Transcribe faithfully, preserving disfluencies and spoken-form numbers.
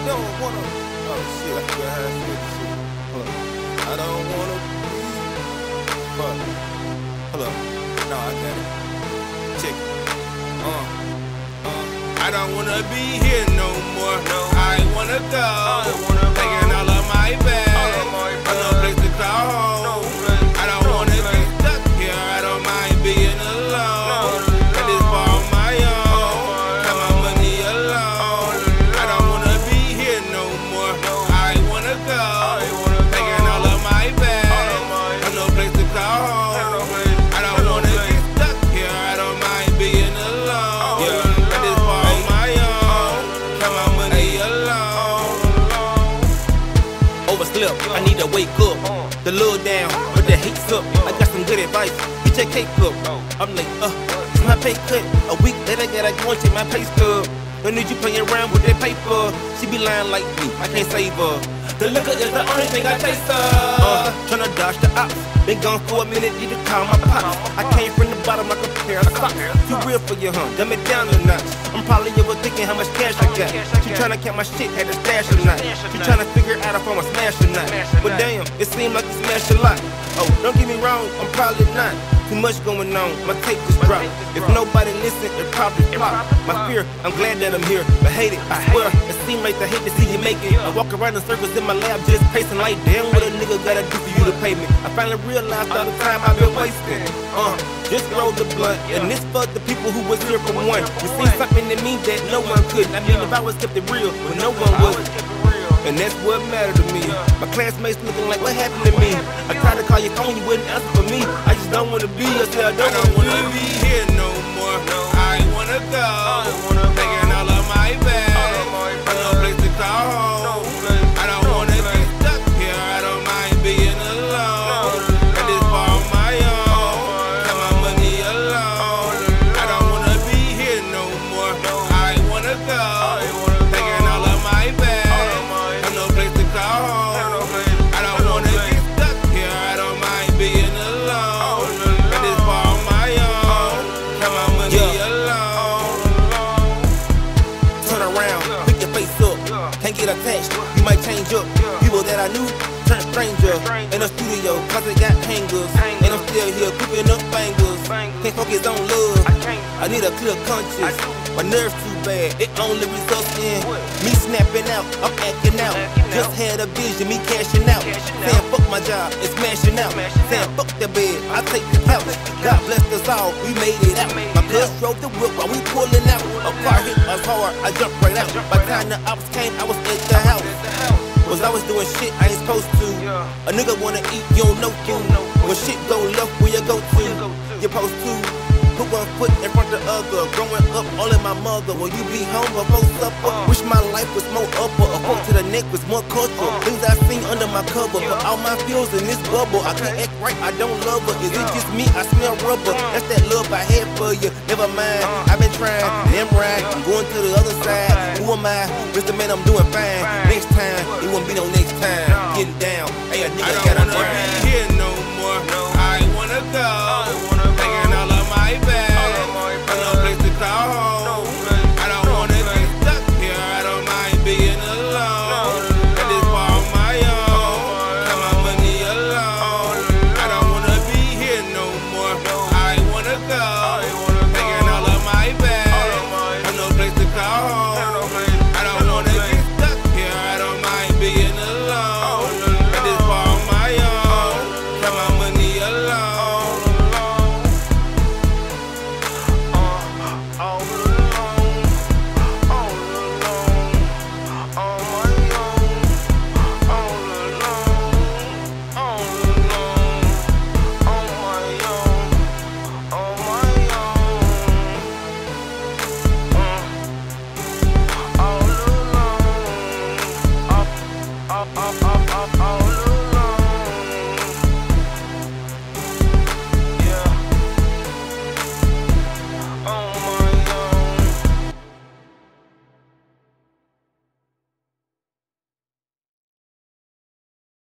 don't wanna. Oh shit, I forgot how I said this shit. Hold up. I don't wanna be. Fuck. Hold up. No, I got it. Check it. Uh. Uh. I don't wanna be here no more. No, I wanna go. I wanna go. Taking all of my bags. I no place to call home. No place. I don't wanna be stuck here. I don't mind being alone. I just ball on my own. Got my money alone. I don't wanna be here no more. I wanna go. Taking all of my bags. I no place to call home. I don't wanna get stuck here. I don't mind being alone. Yeah. I just ball on my own. Got my money alone. Overslip, I need to wake up. The load down, but the hate's up. I got some good advice. Get your cake up. I'm like, uh, it's my pay cut. A week later, I gotta go and check my pay stub. Don't need you playing around with that paper. She be lying like me, I can't save her. The liquor is the only thing I taste her. Uh, tryna dodge the ops. Been gone for a minute, need to call my pops. I came from the bottom like a pair of socks. Too real for you, huh? Dumb it down a notch. I'm probably overthinking how much cash I got. She tryna count my shit, had to stash or not. She tryna figure out if I'm a smash or not. But damn, it seemed like you smashed a lot. Oh, don't get me wrong, I'm probably not. Too much going on, my tape just dropped. If nobody listen, it probably flop. My fear, I'm glad that I'm here, but hate it, I swear. It seems like I hate to see you make it. I walk around in circles in my lab just pacing like, damn, what a nigga gotta do for you to pay me. I finally realized all the time I've been wasting. Uh, just roll the blunt, and this for the people who was here from one. You see something in me that no one could. I mean, if I was kept it real, but no one would. And that's what mattered to me. My classmates looking like, what happened to me? I tried to call your phone, you wouldn't answer for me. I just don't wanna be, I said I don't, I don't wanna be here no more. I wanna go. Taking all of my bags. I no place to call home. I don't wanna be stuck here. I don't mind being alone. I just ball on my own. Got my money alone. I don't wanna be here no more. I wanna go. Taking all of my bags. No place to call home. I don't wanna get stuck here. I don't mind being alone. I just ball on my own. Got my money alone. Turn around, pick your face up. Can't get attached, you might change up. People that I knew turn stranger. In the studio, cause they got hangers. And I'm still here cooking up bangers. Can't focus on love, I need a clear conscience. My nerves too bad, it only results in me snapping out, I'm acting out. Just had a vision, me cashing out. Saying fuck my job, it's smashing out. Saying fuck the bed, I take the couch. God bless us all, we made it out. My cuz drove the whip while we pulling out. A car hit us hard, I jumped right out. By the time the ops came, I was at the house. Was I was doing shit I ain't supposed to. A nigga wanna eat, you don't know you. When shit go left, where you go to? You're supposed to put one foot in front of the other. Growing up, all in my mother. Will you be home before supper? Wish my life was more upper. A foot to the neck was more culture. Things I seen under my cover. But all my feels in this bubble. I can't act right, I don't love her. Is it just me? I smell rubber. That's that love I had for you. Never mind, I've been trying. Damn right, I'm going to the other side. Who am I? Mister Man, I'm doing fine. Next time, it won't be no next time. Getting down. Hey, a nigga gotta grind. I don't wanna be here no more. I wanna go.